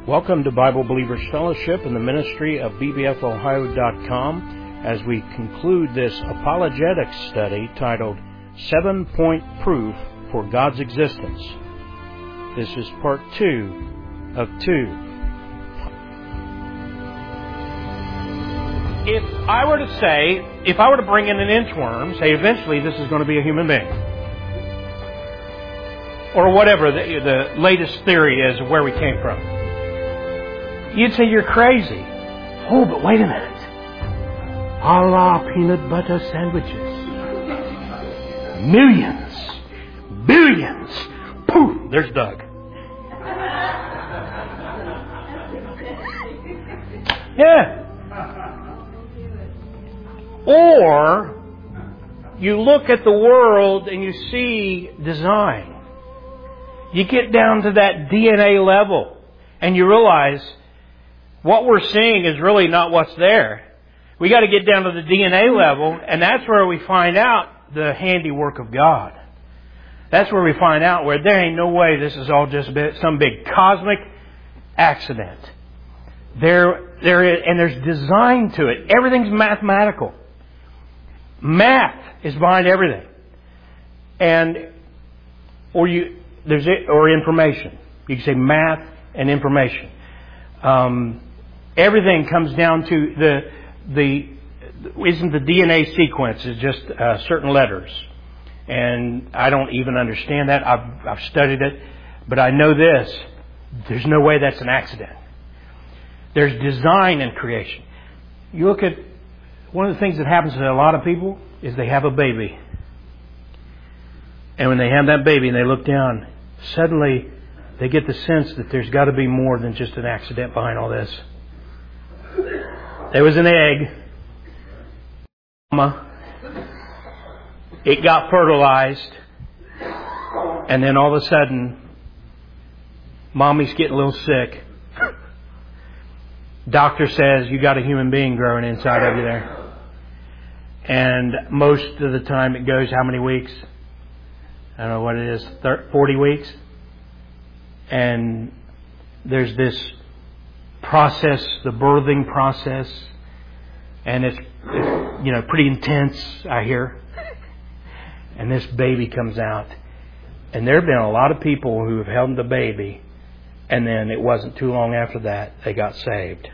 Welcome to Bible Believers Fellowship and the ministry of bbfohio.com as we conclude this apologetics study titled 7-Point Proof for God's Existence. This is part 2 of 2. If I were to bring in an inchworm, say eventually this is going to be a human being, or whatever the latest theory is of where we came from, you'd say you're crazy. Oh, but wait a minute. A la peanut butter sandwiches. Millions. Billions. Poof, there's Doug. Yeah. Or you look at the world and you see design. You get down to that DNA level and you realize what we're seeing is really not what's there. We got to get down to the DNA level, and that's where we find out the handiwork of God. That's where we find out where there ain't no way this is all just some big cosmic accident. There's design to it. Everything's mathematical. Math is behind everything, or information. You can say math and information. Everything comes down to isn't the DNA sequence is just certain letters, and I don't even understand that. I've studied it, but I know this: there's no way that's an accident. There's design in creation. You look at one of the things that happens to a lot of people is they have a baby, and when they have that baby and they look down, suddenly they get the sense that there's got to be more than just an accident behind all this. There was an egg. It got fertilized. And then all of a sudden, mommy's getting a little sick. Doctor says, you got a human being growing inside of you there. And most of the time it goes how many weeks? I don't know what it is, 40 weeks? And there's this process, the birthing process, and it's pretty intense, I hear. And this baby comes out. And there have been a lot of people who have held the baby, and then it wasn't too long after that they got saved.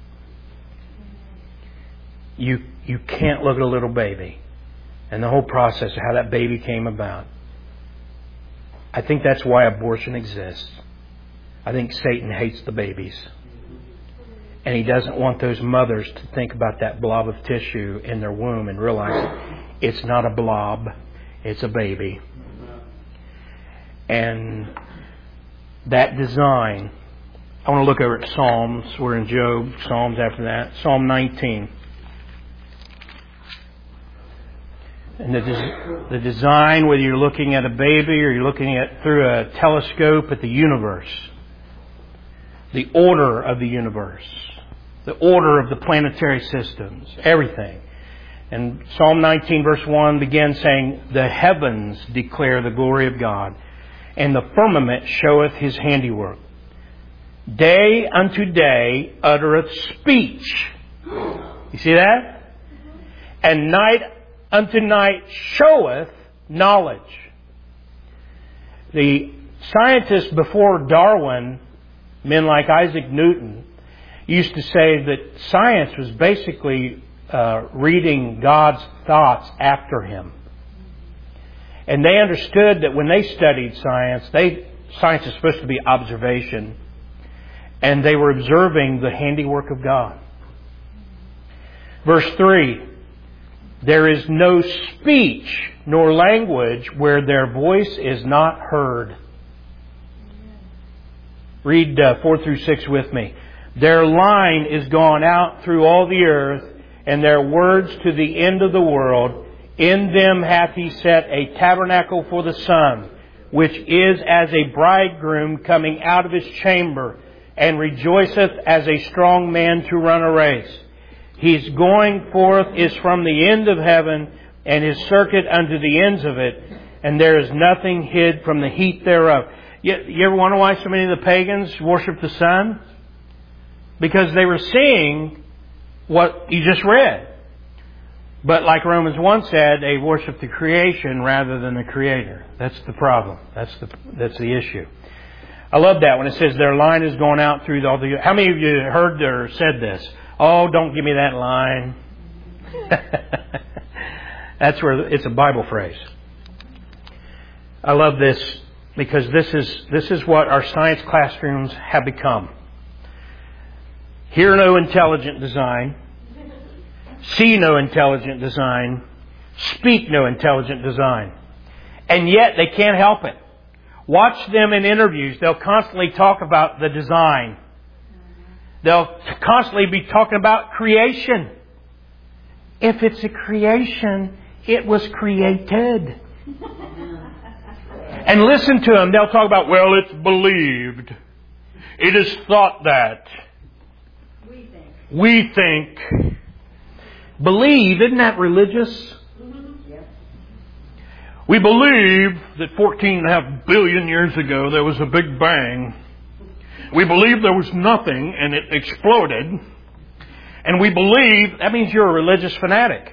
You can't look at a little baby and the whole process of how that baby came about. I think that's why abortion exists. I think Satan hates the babies. And he doesn't want those mothers to think about that blob of tissue in their womb and realize it's not a blob, it's a baby. And that design, I want to look over at Psalms. We're in Job, Psalms after that. Psalm 19. And the design, whether you're looking at a baby or you're looking at through a telescope at the universe, the order of the universe, the order of the planetary systems, everything. And Psalm 19 verse 1 begins saying, the heavens declare the glory of God, and the firmament showeth His handiwork. Day unto day uttereth speech. You see that? And night unto night showeth knowledge. The scientists before Darwin, men like Isaac Newton, used to say that science was basically reading God's thoughts after Him. And they understood that when they studied science is supposed to be observation, and they were observing the handiwork of God. Verse 3, there is no speech nor language where their voice is not heard. Read 4 through 6 with me. Their line is gone out through all the earth, and their words to the end of the world. In them hath He set a tabernacle for the sun, which is as a bridegroom coming out of his chamber, and rejoiceth as a strong man to run a race. His going forth is from the end of heaven, and His circuit unto the ends of it, and there is nothing hid from the heat thereof. You ever wonder why so many of the pagans worship the sun? because they were seeing what you just read. But like Romans 1 said, they worship the creation rather than the Creator. That's the problem. That's the issue. I love that when it says their line is going out through all the... How many of you heard or said this? Oh, don't give me that line. That's where it's a Bible phrase. I love this because this is what our science classrooms have become. Hear no intelligent design. See no intelligent design. Speak no intelligent design. And yet they can't help it. Watch them in interviews. They'll constantly talk about the design. They'll constantly be talking about creation. If it's a creation, it was created. And listen to them. They'll talk about, well, it's believed. It is thought that. We think. Believe, isn't that religious? We believe that 14.5 billion years ago there was a big bang. We believe there was nothing and it exploded. And we believe, that means you're a religious fanatic.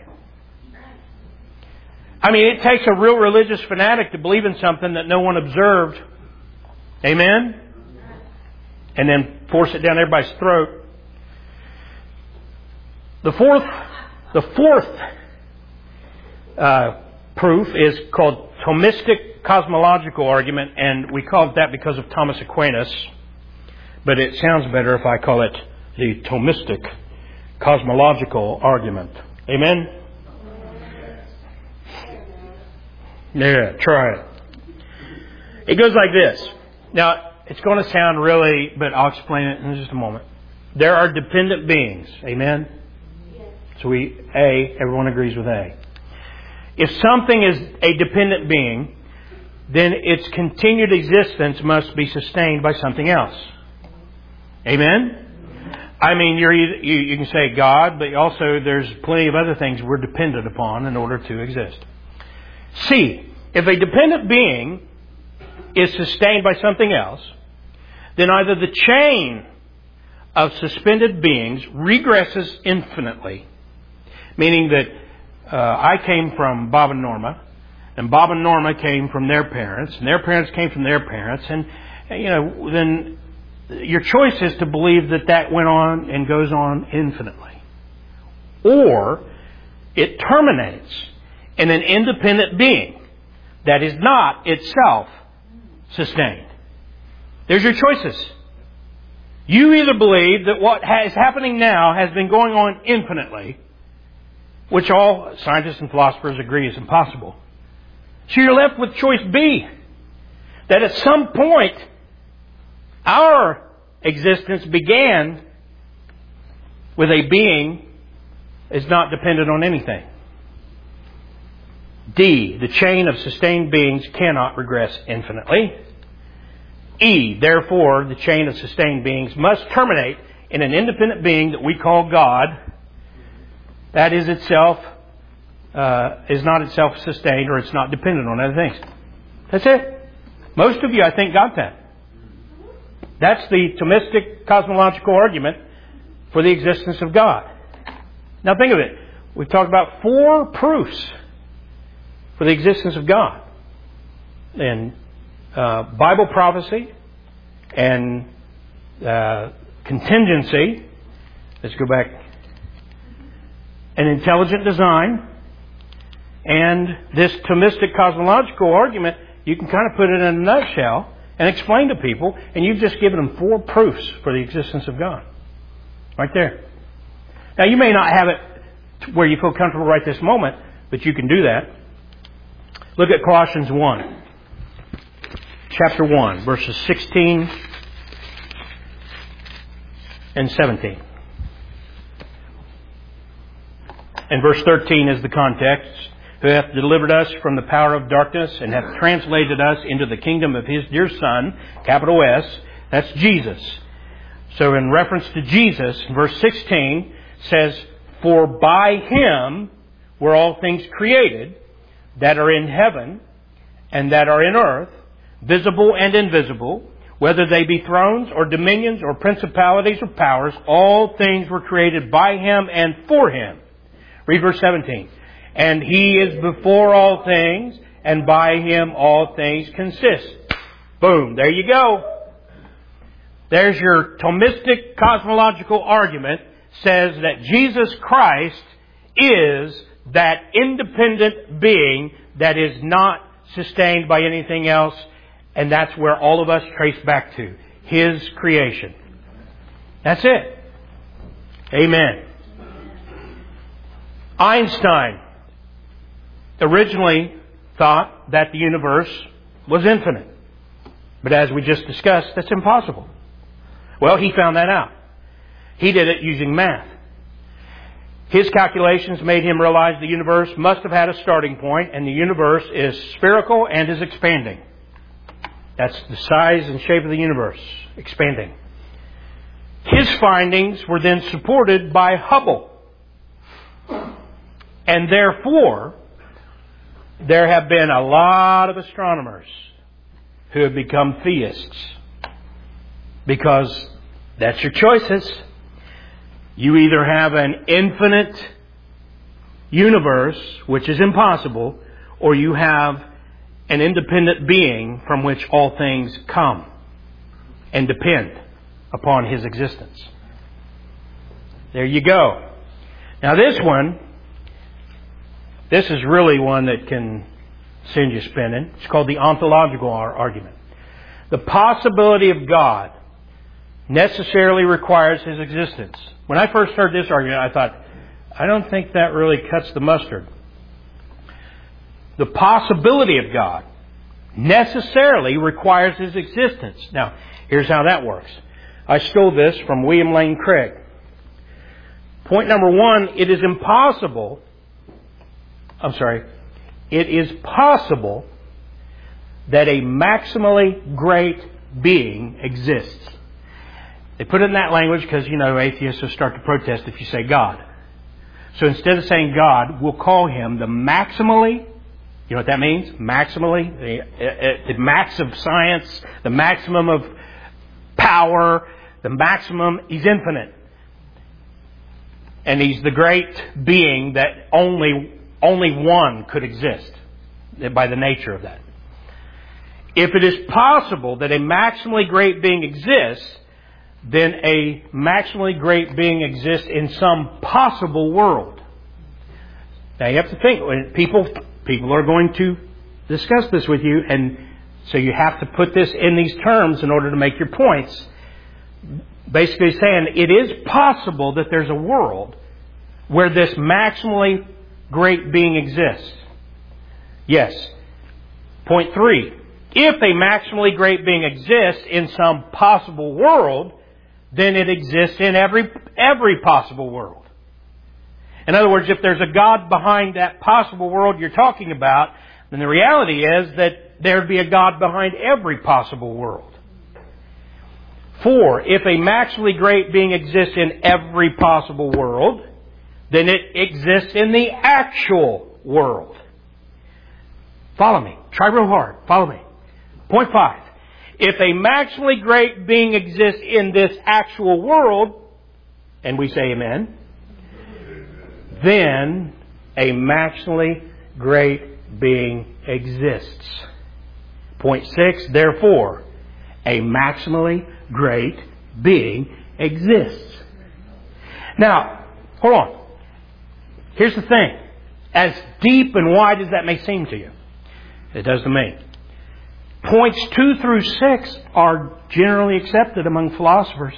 I mean, it takes a real religious fanatic to believe in something that no one observed. Amen? And then force it down everybody's throat. The fourth proof is called Thomistic cosmological argument, and we call it that because of Thomas Aquinas. But it sounds better if I call it the Thomistic cosmological argument. Amen? Yeah, try it. It goes like this. Now, it's going to sound really, but I'll explain it in just a moment. There are dependent beings. Amen? So everyone agrees with A. If something is a dependent being, then its continued existence must be sustained by something else. Amen? I mean, you can say God, but also there's plenty of other things we're dependent upon in order to exist. C. If a dependent being is sustained by something else, then either the chain of suspended beings regresses infinitely, meaning that I came from Bob and Norma, and Bob and Norma came from their parents, and their parents came from their parents, and then your choice is to believe that went on and goes on infinitely. Or it terminates in an independent being that is not itself sustained. There's your choices. You either believe that what is happening now has been going on infinitely, which all scientists and philosophers agree is impossible. So you're left with choice B, that at some point our existence began with a being is not dependent on anything. D, the chain of sustained beings cannot regress infinitely. E, therefore, the chain of sustained beings must terminate in an independent being that we call God. That is itself, is not itself sustained, or it's not dependent on other things. That's it. Most of you, I think, got that. That's the Thomistic cosmological argument for the existence of God. Now think of it. We've talked about 4 proofs for the existence of God. And Bible prophecy and contingency. Let's go back. An intelligent design. And this Thomistic cosmological argument, you can kind of put it in a nutshell and explain to people, and you've just given them 4 proofs for the existence of God. Right there. Now, you may not have it where you feel comfortable right this moment, but you can do that. Look at Colossians 1. Chapter 1, verses 16 and 17. And verse 13 is the context. Who hath delivered us from the power of darkness and hath translated us into the kingdom of His dear Son, capital S, that's Jesus. So in reference to Jesus, verse 16 says, for by Him were all things created, that are in heaven and that are in earth, visible and invisible, whether they be thrones or dominions or principalities or powers, all things were created by Him and for Him. Read verse 17. And He is before all things, and by Him all things consist. Boom, there you go. There's your Thomistic cosmological argument, says that Jesus Christ is that independent being that is not sustained by anything else, and that's where all of us trace back to. His creation. That's it. Amen. Einstein originally thought that the universe was infinite. But as we just discussed, that's impossible. Well, he found that out. He did it using math. His calculations made him realize the universe must have had a starting point, and the universe is spherical and is expanding. That's the size and shape of the universe, expanding. His findings were then supported by Hubble. And therefore, there have been a lot of astronomers who have become theists. Because that's your choices. You either have an infinite universe, which is impossible, or you have an independent being from which all things come and depend upon His existence. There you go. Now this is really one that can send you spinning. It's called the ontological argument. The possibility of God necessarily requires His existence. When I first heard this argument, I thought, I don't think that really cuts the mustard. The possibility of God necessarily requires His existence. Now, here's how that works. I stole this from William Lane Craig. Point number one, it is possible that a maximally great being exists. They put it in that language because, atheists will start to protest if you say God. So instead of saying God, we'll call Him the maximally, you know what that means? Maximally, the max of science, the maximum of power, the maximum, He's infinite. And He's the great being that only one could exist by the nature of that. If it is possible that a maximally great being exists, then a maximally great being exists in some possible world. Now you have to think, people are going to discuss this with you, and so you have to put this in these terms in order to make your points. Basically saying it is possible that there's a world where this maximally great being exists. Yes. Point 3. If a maximally great being exists in some possible world, then it exists in every possible world. In other words, if there's a God behind that possible world you're talking about, then the reality is that there'd be a God behind every possible world. 4. If a maximally great being exists in every possible world, then it exists in the actual world. Follow me. Try real hard. Follow me. Point 5. If a maximally great being exists in this actual world, and we say amen, then a maximally great being exists. Point 6, therefore, a maximally great being exists. Now, hold on. Here's the thing. As deep and wide as that may seem to you, it does to me. Points 2 through 6 are generally accepted among philosophers.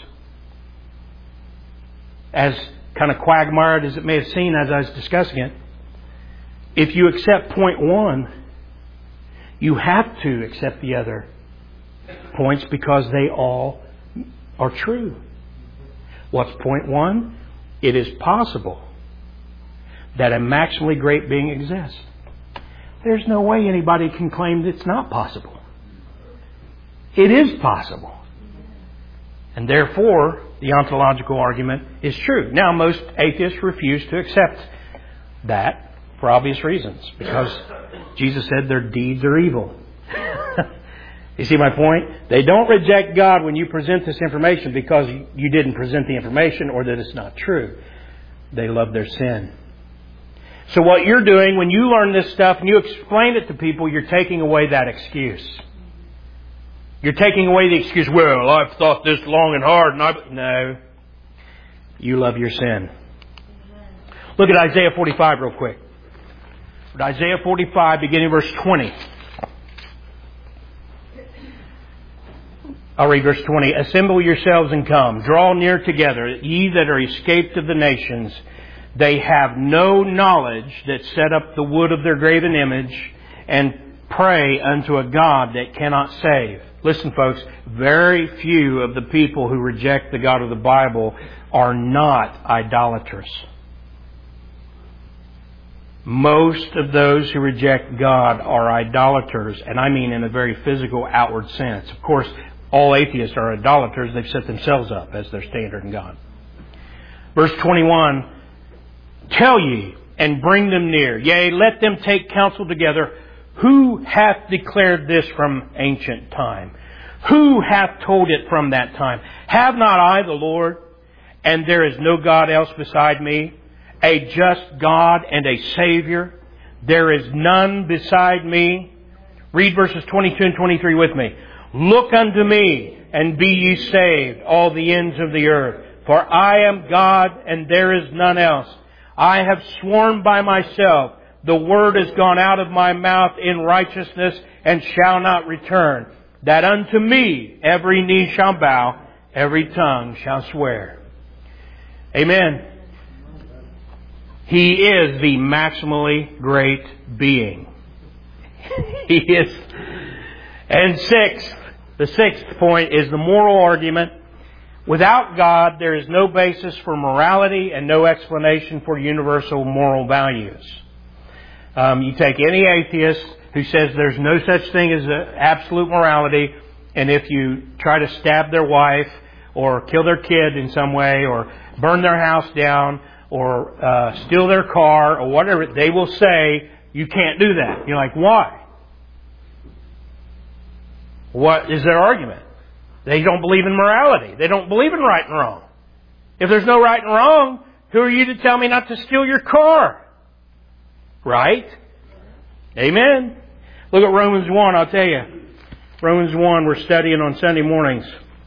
As kind of quagmired as it may have seemed as I was discussing it, if you accept point 1, you have to accept the other points because they all are true. What's point 1? It is possible that a maximally great being exists. There's no way anybody can claim that it's not possible. It is possible. And therefore, the ontological argument is true. Now, most atheists refuse to accept that for obvious reasons. Because Jesus said their deeds are evil. You see my point? They don't reject God when you present this information because you didn't present the information or that it's not true. They love their sin. So what you're doing when you learn this stuff and you explain it to people, you're taking away that excuse. You're taking away the excuse, well, I've thought this long and hard. No. You love your sin. Look at Isaiah 45 real quick. Isaiah 45, beginning verse 20. I'll read verse 20. Assemble yourselves and come. Draw near together, ye that are escaped of the nations. They have no knowledge that set up the wood of their graven image and pray unto a God that cannot save. Listen, folks, very few of the people who reject the God of the Bible are not idolaters. Most of those who reject God are idolaters, and I mean in a very physical, outward sense. Of course, all atheists are idolaters. They've set themselves up as their standard in God. Verse 21, tell ye and bring them near. Yea, let them take counsel together. Who hath declared this from ancient time? Who hath told it from that time? Have not I the Lord, and there is no God else beside me? A just God and a Savior. There is none beside me. Read verses 22 and 23 with me. Look unto me, and be ye saved, all the ends of the earth. For I am God, and there is none else. I have sworn by myself, the word is gone out of my mouth in righteousness, and shall not return. That unto me every knee shall bow, every tongue shall swear. Amen. He is the maximally great being. He is. And the sixth point is the moral argument. Without God, there is no basis for morality and no explanation for universal moral values. You take any atheist who says there's no such thing as absolute morality, and if you try to stab their wife or kill their kid in some way or burn their house down or steal their car or whatever, they will say, you can't do that. You're like, why? What is their argument? They don't believe in morality. They don't believe in right and wrong. If there's no right and wrong, who are you to tell me not to steal your car? Right? Amen. Look at Romans 1, I'll tell you. Romans 1, we're studying on Sunday mornings.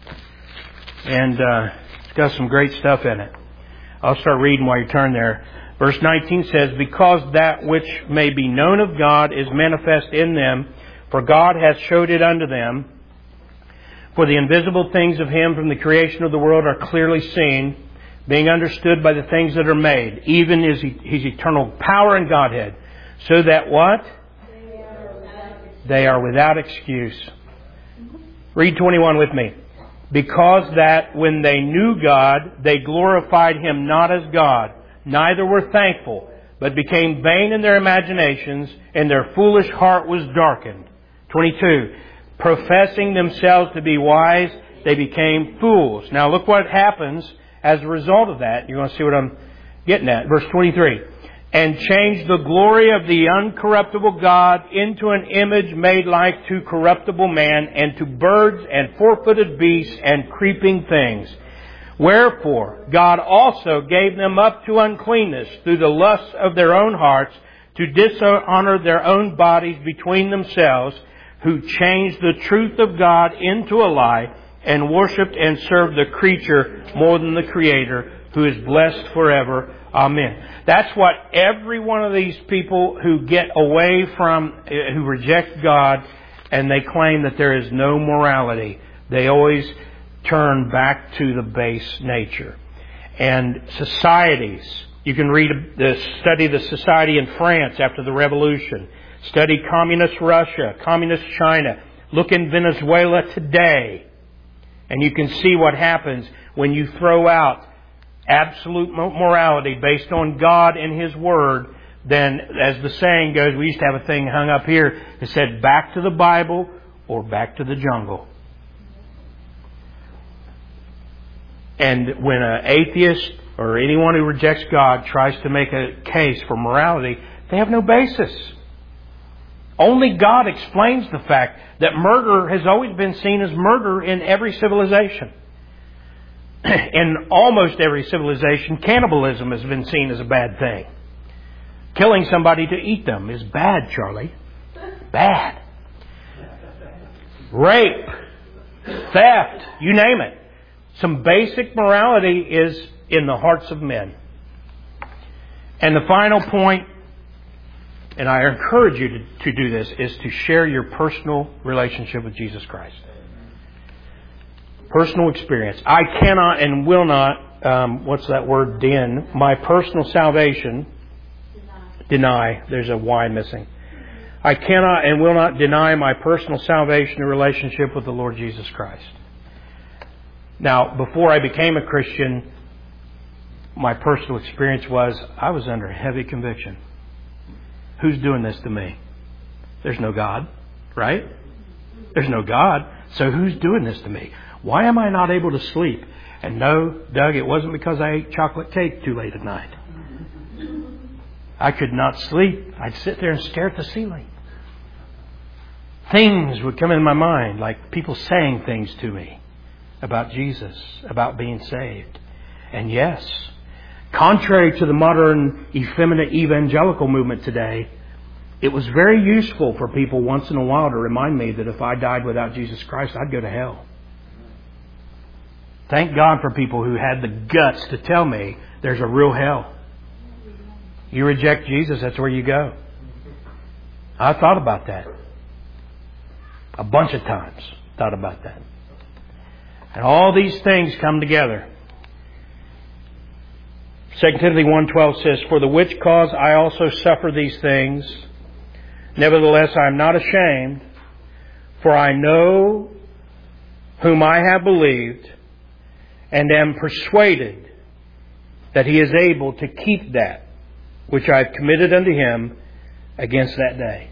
And it's got some great stuff in it. I'll start reading while you turn there. Verse 19 says, because that which may be known of God is manifest in them, for God hath showed it unto them. For the invisible things of Him from the creation of the world are clearly seen, being understood by the things that are made, even His eternal power and Godhead. So that what? They are without excuse. Read 21 with me. Because that when they knew God, they glorified Him not as God, neither were thankful, but became vain in their imaginations, and their foolish heart was darkened. 22. Professing themselves to be wise, they became fools. Now look what happens as a result of that. You're going to see what I'm getting at. Verse 23. And changed the glory of the uncorruptible God into an image made like to corruptible man, and to birds and four-footed beasts and creeping things. Wherefore God also gave them up to uncleanness through the lusts of their own hearts, to dishonor their own bodies between themselves, who changed the truth of God into a lie, and worshipped and served the creature more than the Creator, who is blessed forever. Amen. That's what every one of these people who get away from, who reject God, and they claim that there is no morality, they always turn back to the base nature. And societies, you can study the society in France after the revolution. Study communist Russia, communist China. Look in Venezuela today. And you can see what happens when you throw out absolute morality based on God and His Word. Then, as the saying goes, we used to have a thing hung up here that said, back to the Bible or back to the jungle. And when an atheist or anyone who rejects God tries to make a case for morality, they have no basis. Only God explains the fact that murder has always been seen as murder in every civilization. In almost every civilization, cannibalism has been seen as a bad thing. Killing somebody to eat them is bad, Charlie. Bad. Rape, theft, you name it. Some basic morality is in the hearts of men. And the final point, and I encourage you to do this, is to share your personal relationship with Jesus Christ. Personal experience. I cannot and will not, what's that word, my personal salvation, deny. There's a Y missing. I cannot and will not deny my personal salvation and relationship with the Lord Jesus Christ. Now, before I became a Christian, my personal experience was I was under heavy conviction. Who's doing this to me? There's no God, right? There's no God. So who's doing this to me? Why am I not able to sleep? And no, Doug, it wasn't because I ate chocolate cake too late at night. I could not sleep. I'd sit there and stare at the ceiling. Things would come in my mind, like people saying things to me about Jesus, about being saved. And yes, contrary to the modern effeminate evangelical movement today, it was very useful for people once in a while to remind me that if I died without Jesus Christ, I'd go to hell. Thank God for people who had the guts to tell me there's a real hell. You reject Jesus, that's where you go. I thought about that. A bunch of times thought about that. And all these things come together. 2 Timothy 1:12 says, "For the which cause I also suffer these things. Nevertheless, I am not ashamed, for I know whom I have believed, and am persuaded that He is able to keep that which I have committed unto Him against that day."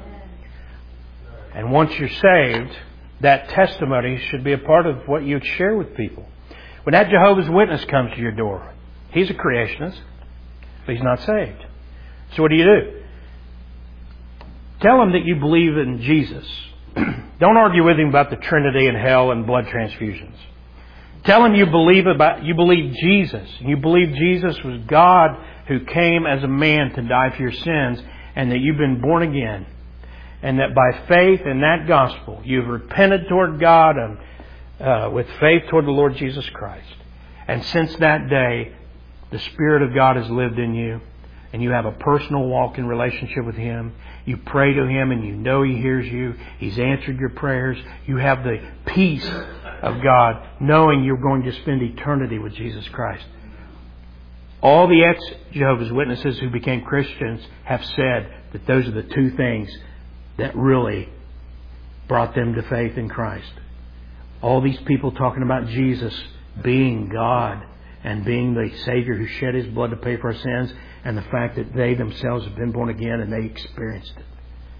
And once you're saved, that testimony should be a part of what you share with people. When that Jehovah's Witness comes to your door, he's a creationist, but he's not saved. So what do? Tell him that you believe in Jesus. Don't argue with him about the Trinity and hell and blood transfusions. Tell him you believe Jesus. You believe Jesus was God who came as a man to die for your sins, and that you've been born again. And that by faith in that gospel, you've repented toward God and with faith toward the Lord Jesus Christ. And since that day, the Spirit of God has lived in you, and you have a personal walk in relationship with Him. You pray to Him and you know He hears you. He's answered your prayers. You have the peace of God, knowing you're going to spend eternity with Jesus Christ. All the ex-Jehovah's Witnesses who became Christians have said that those are the two things that really brought them to faith in Christ. All these people talking about Jesus being God and being the Savior who shed His blood to pay for our sins, and the fact that they themselves have been born again and they experienced it.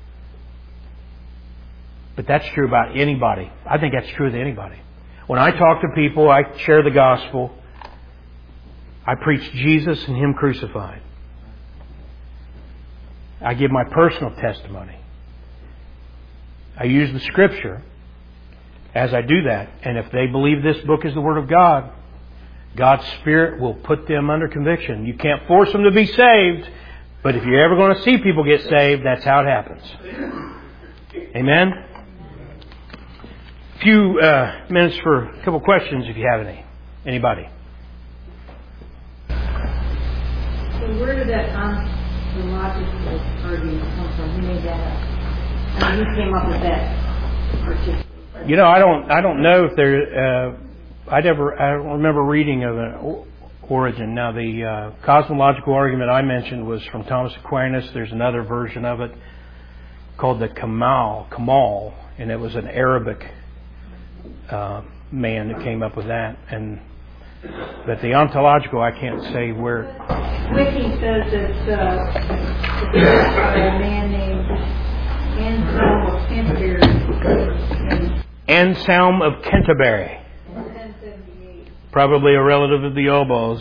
But that's true about anybody. I think that's true with anybody. When I talk to people, I share the gospel. I preach Jesus and Him crucified. I give my personal testimony. I use the Scripture as I do that. And if they believe this book is the Word of God, God's Spirit will put them under conviction. You can't force them to be saved, but if you're ever going to see people get saved, that's how it happens. Amen? A few minutes for a couple questions if you have any. Anybody? So where did that ontological argument come from? Who made that up? I mean, who came up with that articulation? You know, I don't know if there. I don't remember reading of an origin. Now, the cosmological argument I mentioned was from Thomas Aquinas. There's another version of it called the Kamal, and it was an Arabic man that came up with that. But the ontological, I can't say where. Wiki says it's a man named Anselm of Canterbury. Anselm of Canterbury. Probably a relative of the Obos.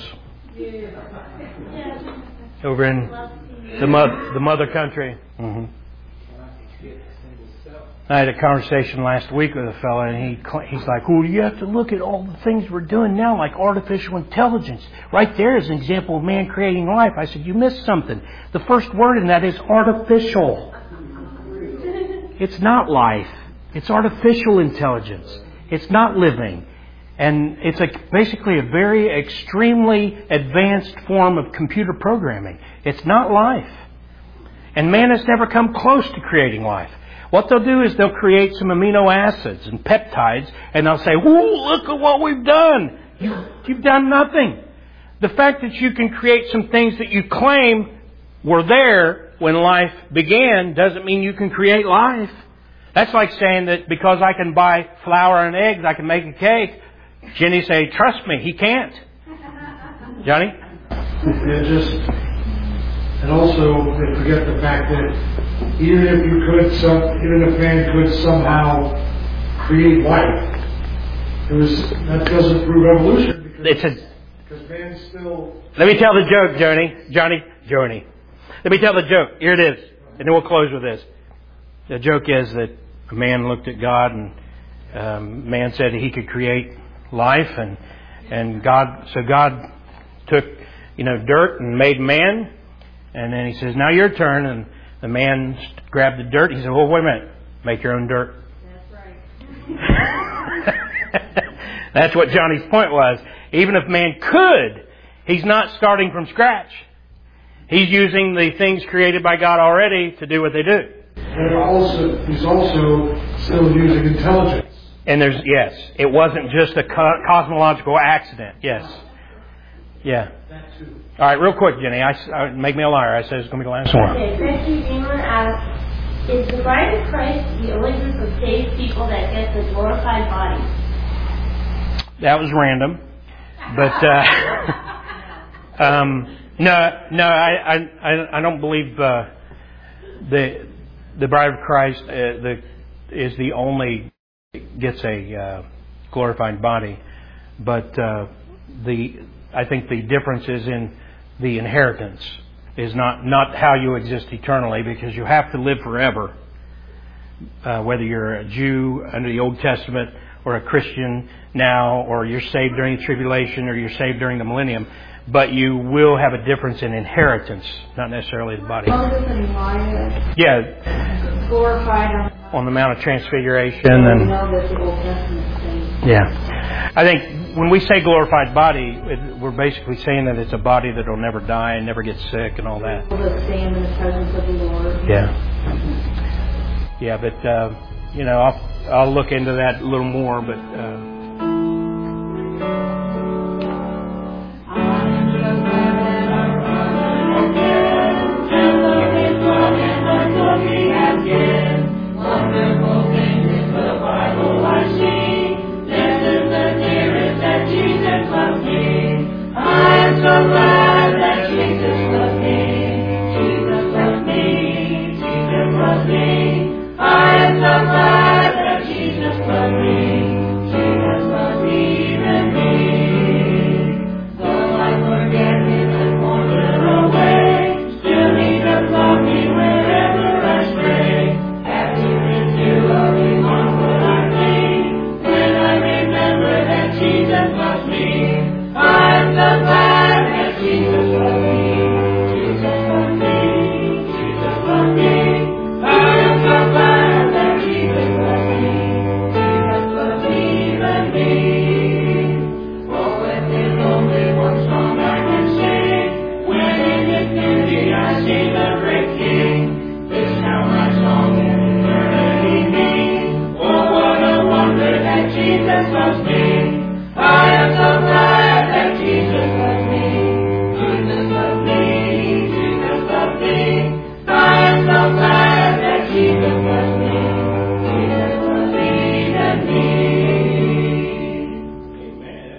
Over in the mother country. Mm-hmm. I had a conversation last week with a fellow, and he's like, well, you have to look at all the things we're doing now, like artificial intelligence. Right there is an example of man creating life. I said, you missed something. The first word in that is artificial. It's not life. It's artificial intelligence. It's not living. And it's basically a very extremely advanced form of computer programming. It's not life. And man has never come close to creating life. What they'll do is they'll create some amino acids and peptides, and they'll say, "Ooh, look at what we've done." You've done nothing. The fact that you can create some things that you claim were there when life began doesn't mean you can create life. That's like saying that because I can buy flour and eggs, I can make a cake. Jenny say, "Trust me, he can't." Johnny? And also, they forget the fact that even if man could somehow create life, that doesn't prove evolution because man's still. Let me tell the joke, Johnny. Let me tell the joke. Here it is, and then we'll close with this. The joke is that a man looked at God, and man said he could create life, and God took dirt and made man. And then he says, "Now your turn." And the man grabbed the dirt. He said, "Well, wait a minute. Make your own dirt." That's right. That's what Johnny's point was. Even if man could, he's not starting from scratch. He's using the things created by God already to do what they do. And he's also still using intelligence. And it wasn't just a cosmological accident. Yes. Yeah. That too. All right, real quick, Jenny. I make me a liar. I said it's going to be the last one. Okay, Christy Beamer asks, is the bride of Christ the only group of saved people that gets a glorified body? That was random, but no. I don't believe the bride of Christ is the only gets a glorified body, but I think the difference is in the inheritance, is not how you exist eternally, because you have to live forever, whether you're a Jew under the Old Testament or a Christian now, or you're saved during the tribulation, or you're saved during the millennium. But you will have a difference in inheritance, not necessarily the body. Moses and Elijah. Yeah. Glorified on the Mount of Transfiguration. We And know that the Old Testament says. yeah, I think when we say glorified body, we're basically saying that it's a body that will never die and never get sick and all that. Will stand in the presence of the Lord. Yeah. Yeah, but I'll look into that a little more, but.